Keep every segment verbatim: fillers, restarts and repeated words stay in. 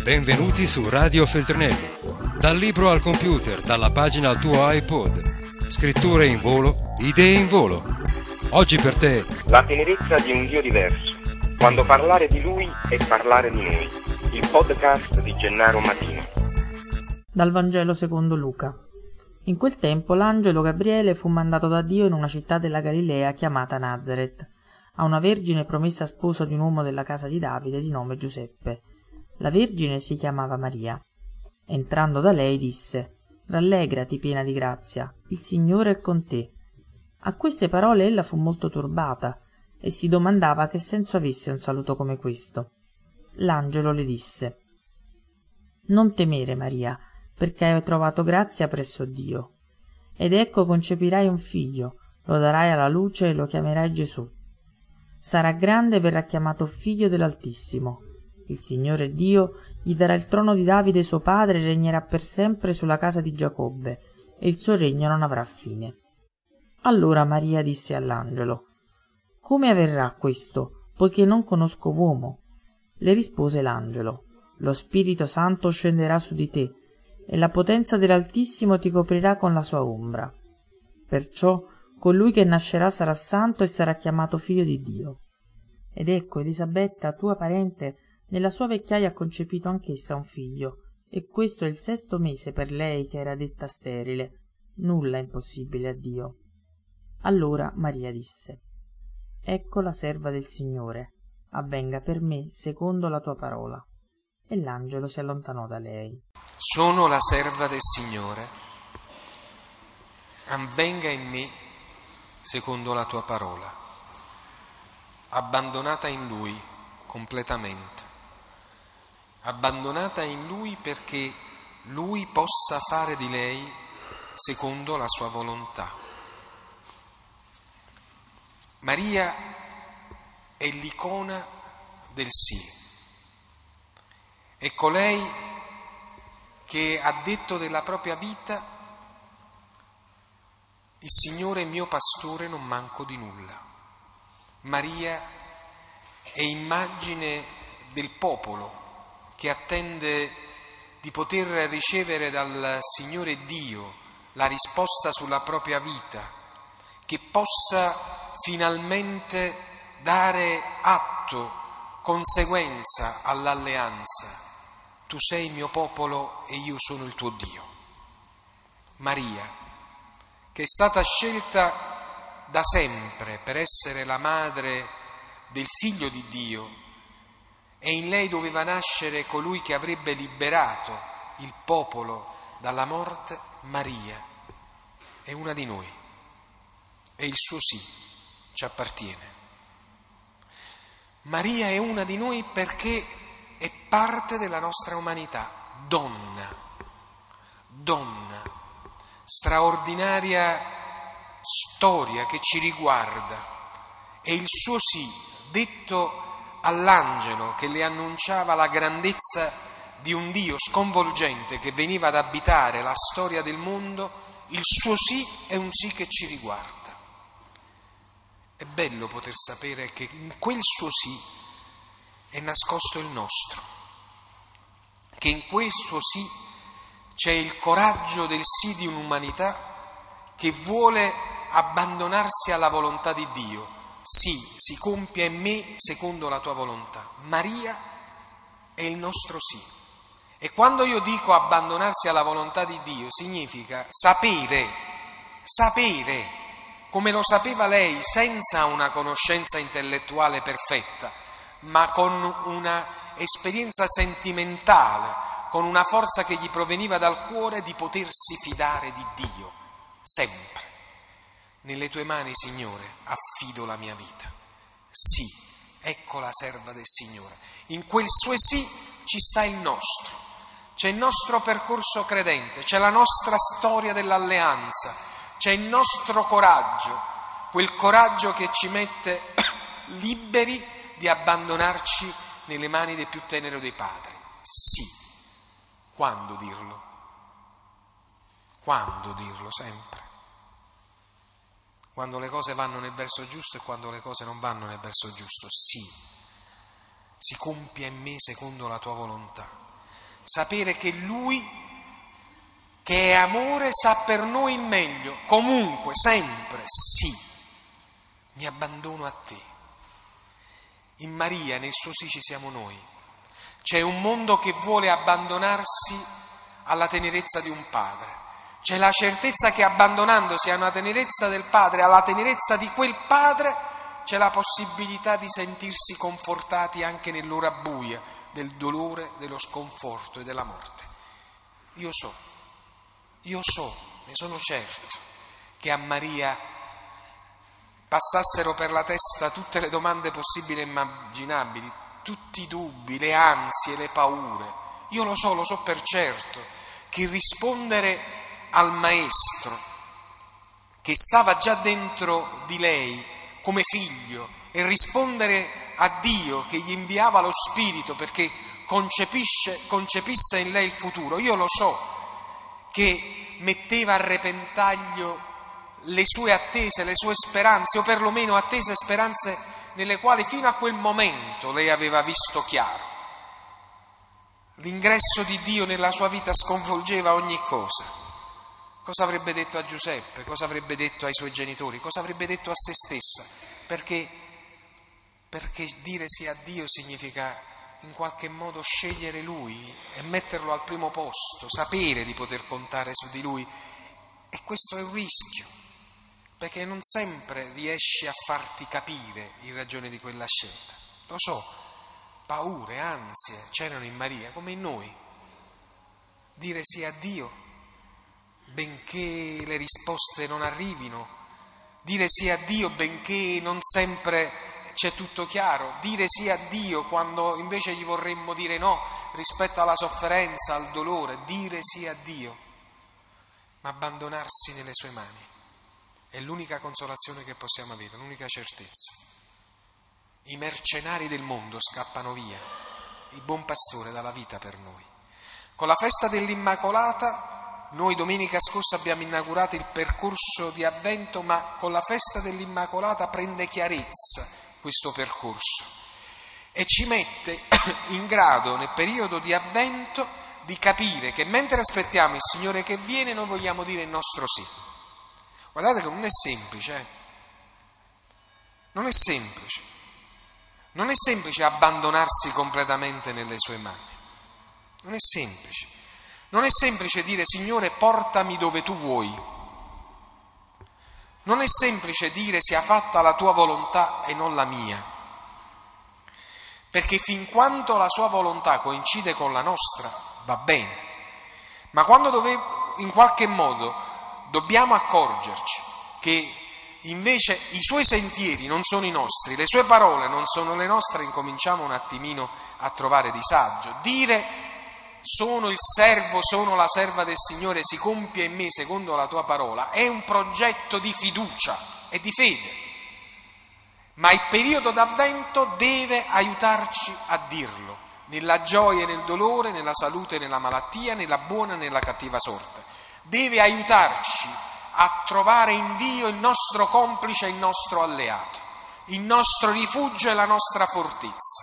Benvenuti su Radio Feltrinelli. Dal libro al computer, dalla pagina al tuo iPod. Scritture in volo, idee in volo. Oggi per te la tenerezza di un Dio diverso. Quando parlare di Lui è parlare di noi. Il podcast di Gennaro Matino. Dal Vangelo secondo Luca. In quel tempo l'angelo Gabriele fu mandato da Dio in una città della Galilea chiamata Nazaret, a una vergine promessa sposa di un uomo della casa di Davide di nome Giuseppe. La vergine si chiamava Maria. Entrando da lei disse: «Rallegrati, piena di grazia, il Signore è con te». A queste parole ella fu molto turbata e si domandava che senso avesse un saluto come questo. L'angelo le disse: «Non temere, Maria, perché hai trovato grazia presso Dio. Ed ecco concepirai un figlio, lo darai alla luce e lo chiamerai Gesù. Sarà grande e verrà chiamato figlio dell'Altissimo. Il Signore Dio gli darà il trono di Davide suo padre e regnerà per sempre sulla casa di Giacobbe, e il suo regno non avrà fine». Allora Maria disse all'angelo: «Come avverrà questo, poiché non conosco uomo?» Le rispose l'angelo: «Lo Spirito Santo scenderà su di te, e la potenza dell'Altissimo ti coprirà con la sua ombra. Perciò colui che nascerà sarà santo e sarà chiamato figlio di Dio. Ed ecco, Elisabetta, tua parente, nella sua vecchiaia ha concepito anch'essa un figlio, e questo è il sesto mese per lei che era detta sterile. Nulla è impossibile a Dio». Allora Maria disse: «Ecco la serva del Signore, avvenga per me secondo la tua parola». E l'angelo si allontanò da lei. Sono la serva del Signore, avvenga in me secondo la tua parola. Abbandonata in Lui completamente, abbandonata in Lui perché Lui possa fare di lei secondo la sua volontà. Maria è l'icona del sì. È colei che ha detto della propria vita: il Signore è mio pastore, non manco di nulla. Maria è immagine del popolo che attende di poter ricevere dal Signore Dio la risposta sulla propria vita, che possa finalmente dare atto, conseguenza all'alleanza. Tu sei il mio popolo e io sono il tuo Dio. Maria, che è stata scelta da sempre per essere la madre del Figlio di Dio, e in lei doveva nascere colui che avrebbe liberato il popolo dalla morte. Maria è una di noi e il suo sì ci appartiene. Maria è una di noi perché è parte della nostra umanità, donna, donna, straordinaria storia che ci riguarda, e il suo sì, detto all'angelo che le annunciava la grandezza di un Dio sconvolgente che veniva ad abitare la storia del mondo, il suo sì è un sì che ci riguarda. È bello poter sapere che in quel suo sì è nascosto il nostro, che in quel suo sì c'è il coraggio del sì di un'umanità che vuole abbandonarsi alla volontà di Dio. Sì, si compia in me secondo la tua volontà. Maria è il nostro sì. E quando io dico abbandonarsi alla volontà di Dio, significa sapere, sapere, come lo sapeva lei, senza una conoscenza intellettuale perfetta, ma con una esperienza sentimentale, con una forza che gli proveniva dal cuore, di potersi fidare di Dio, sempre. Nelle tue mani, Signore, affido la mia vita. Sì, ecco la serva del Signore. In quel suo sì ci sta il nostro, c'è il nostro percorso credente, c'è la nostra storia dell'alleanza, c'è il nostro coraggio, quel coraggio che ci mette liberi di abbandonarci nelle mani del più tenero dei padri. Sì. Quando dirlo? Quando dirlo? Sempre. Quando le cose vanno nel verso giusto e quando le cose non vanno nel verso giusto. Sì. Si compia in me secondo la tua volontà. sapere che Lui, che è amore, sa per noi il meglio, comunque, sempre, sì, mi abbandono a te. In Maria, nel suo sì, ci siamo noi. C'è un mondo che vuole abbandonarsi alla tenerezza di un padre. C'è la certezza che abbandonandosi alla tenerezza del padre, alla tenerezza di quel padre, c'è la possibilità di sentirsi confortati anche nell'ora buia del dolore, dello sconforto e della morte. Io so, io so, ne sono certo, che a Maria passassero per la testa tutte le domande possibili e immaginabili, tutti i dubbi, le ansie, le paure. Io lo so, lo so per certo, che rispondere al Maestro, che stava già dentro di lei come figlio, e rispondere a Dio che gli inviava lo Spirito perché concepisce, concepisse in lei il futuro, io lo so che metteva a repentaglio le sue attese, le sue speranze, o perlomeno attese e speranze nelle quali fino a quel momento lei aveva visto chiaro. L'ingresso di Dio nella sua vita sconvolgeva ogni cosa. Cosa avrebbe detto a Giuseppe? Cosa avrebbe detto ai suoi genitori? Cosa avrebbe detto a se stessa? Perché, perché dire sì a Dio significa in qualche modo scegliere Lui e metterlo al primo posto, sapere di poter contare su di Lui. E questo è un rischio, perché non sempre riesci a farti capire in ragione di quella scelta. Lo so, paure, ansie c'erano in Maria come in noi. Dire sì a Dio benché le risposte non arrivino, dire sì a Dio benché non sempre c'è tutto chiaro, dire sì a Dio quando invece gli vorremmo dire no rispetto alla sofferenza, al dolore, dire sì a Dio, ma abbandonarsi nelle sue mani è l'unica consolazione che possiamo avere, l'unica certezza. I mercenari del mondo scappano via, il buon pastore dà la vita per noi. Con la festa dell'Immacolata noi domenica scorsa abbiamo inaugurato il percorso di Avvento, ma con la festa dell'Immacolata prende chiarezza questo percorso e ci mette in grado nel periodo di Avvento di capire che mentre aspettiamo il Signore che viene noi vogliamo dire il nostro sì. Guardate che non è semplice, eh? non è semplice, non è semplice abbandonarsi completamente nelle sue mani, non è semplice. Non è semplice dire Signore portami dove tu vuoi, non è semplice dire sia fatta la tua volontà e non la mia, perché fin quanto la sua volontà coincide con la nostra va bene, ma quando dove, in qualche modo dobbiamo accorgerci che invece i suoi sentieri non sono i nostri, le sue parole non sono le nostre, incominciamo un attimino a trovare disagio. Dire sono il servo, sono la serva del Signore, si compie in me secondo la tua parola, è un progetto di fiducia e di fede, ma il periodo d'Avvento deve aiutarci a dirlo, nella gioia e nel dolore, nella salute e nella malattia, nella buona e nella cattiva sorte, deve aiutarci a trovare in Dio il nostro complice e il nostro alleato, il nostro rifugio e la nostra fortezza.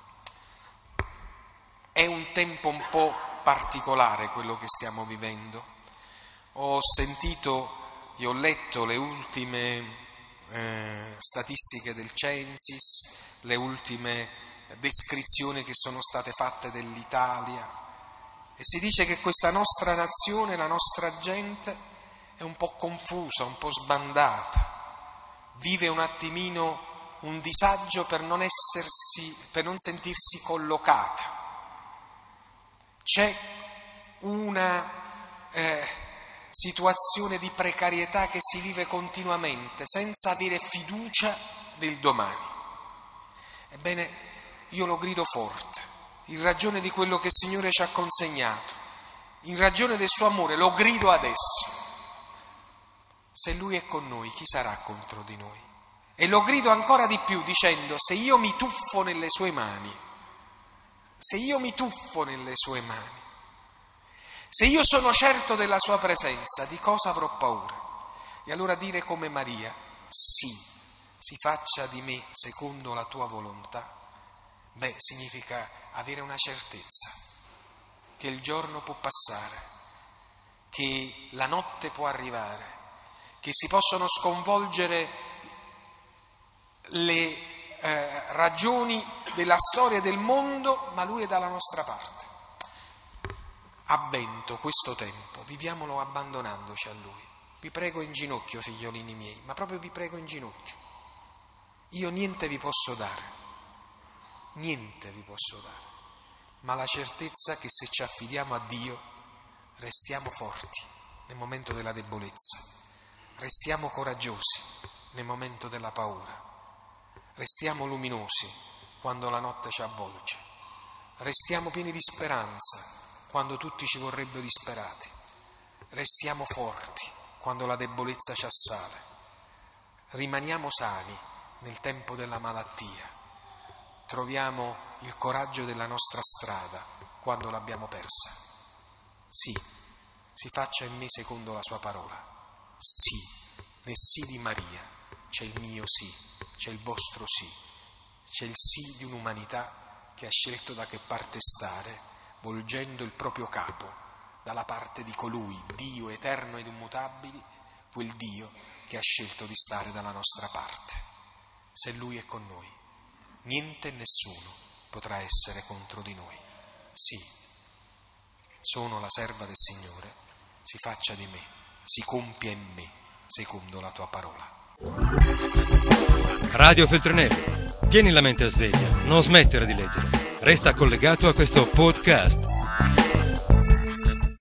È un tempo un po' particolare quello che stiamo vivendo. Ho sentito e ho letto le ultime eh, statistiche del Censis, le ultime descrizioni che sono state fatte dell'Italia e si dice che questa nostra nazione, la nostra gente è un po' confusa, un po' sbandata, vive un attimino un disagio per non essersi, per non sentirsi collocata. C'è una eh, situazione di precarietà che si vive continuamente senza avere fiducia nel domani. Ebbene, io lo grido forte, in ragione di quello che il Signore ci ha consegnato, in ragione del suo amore, lo grido adesso. Se Lui è con noi, chi sarà contro di noi? E lo grido ancora di più dicendo, se io mi tuffo nelle sue mani, se io mi tuffo nelle sue mani, se io sono certo della sua presenza, di cosa avrò paura? E allora dire come Maria, sì, si faccia di me secondo la tua volontà, beh, significa avere una certezza, che il giorno può passare, che la notte può arrivare, che si possono sconvolgere le eh, ragioni della storia del mondo, ma Lui è dalla nostra parte. Avvento, questo tempo, viviamolo abbandonandoci a Lui. Vi prego in ginocchio, figliolini miei, ma proprio vi prego in ginocchio. Io niente vi posso dare, niente vi posso dare, ma la certezza che se ci affidiamo a Dio restiamo forti nel momento della debolezza, restiamo coraggiosi nel momento della paura, restiamo luminosi quando la notte ci avvolge, restiamo pieni di speranza quando tutti ci vorrebbero disperati, restiamo forti quando la debolezza ci assale, rimaniamo sani nel tempo della malattia, troviamo il coraggio della nostra strada quando l'abbiamo persa. Sì, si faccia in me secondo la sua parola. Sì, nel sì di Maria c'è il mio sì, c'è il vostro sì, c'è il sì di un'umanità che ha scelto da che parte stare, volgendo il proprio capo dalla parte di colui, Dio eterno ed immutabile, quel Dio che ha scelto di stare dalla nostra parte. Se Lui è con noi, niente e nessuno potrà essere contro di noi. Sì, sono la serva del Signore, si faccia di me, si compia in me, secondo la tua parola. Radio Feltrinelli, tieni la mente a sveglia, non smettere di leggere, resta collegato a questo podcast.